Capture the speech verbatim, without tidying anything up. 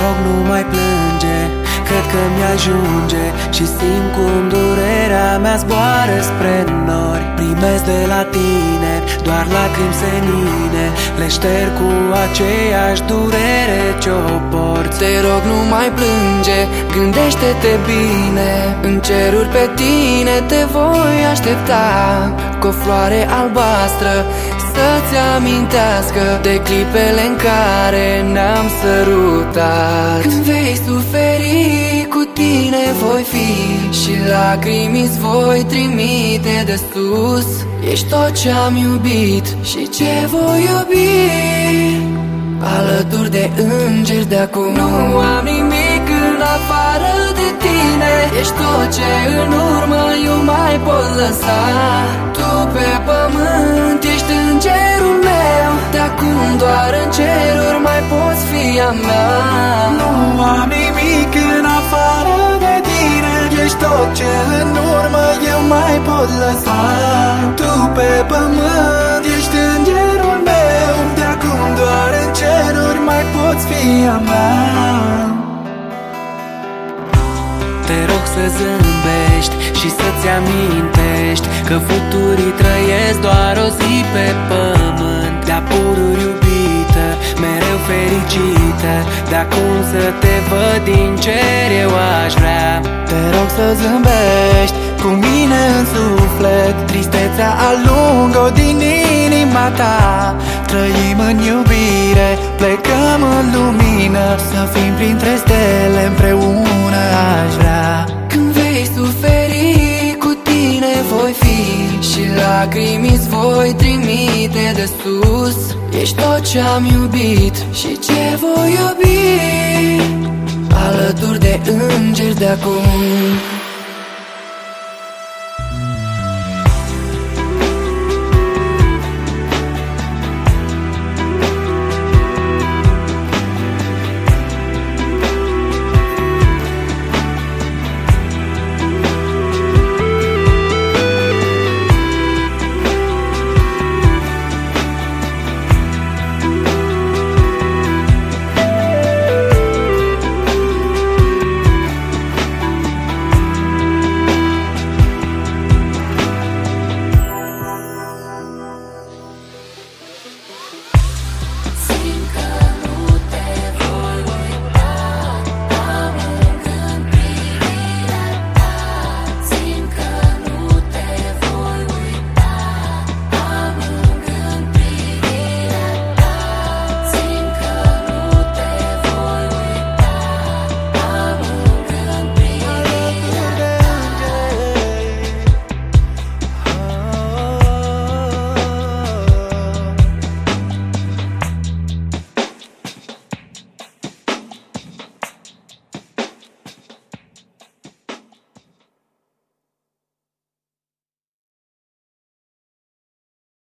rog, nu mai plânge, cred că mi-ajunge și simt cum durerea mea zboară spre nori. Primesc de la tine doar lacrimi senine, le șterg cu aceeași durere ce-o port. Te rog, nu mai plânge, gândește-te bine, în ceruri pe tine te voi aștepta, cu o floare albastră să-ți amintească de clipele în care ne-am sărutat. Când vei suferi, cu tine voi fi și lacrimi îți voi trimite de sus. Ești tot ce-am iubit și ce voi iubi, alături de îngeri de acum. Nu am nimic în afară de tine, ești tot ce în urmă eu mai pot lăsa. Tu pe pământ ești îngerul meu, de acum doar în ceruri mai poți fi a mea. Nu am nimic în afară de tine, ești tot ce în urmă eu mai pot lăsa. Tu pe pământ ești îngerul meu, de acum doar în ceruri mai poți fi a mea. Te rog să zâmbești și să-ți amintești că futurii trăiesc doar o zi pe pământ. De-a pururi iubită, mereu fericită, de acum să te văd din cer eu aș vrea. Te rog să zâmbești cu mine în suflet, tristețea alungă-o din inima ta. Trăim în iubire, plecăm în lumină, să fim printre stele împreună aș vrea. Când vei suferi, cu tine voi fi și lacrimi îți voi trimite de sus. Ești tot ce-am iubit și ce voi iubi, alături de îngeri de acum.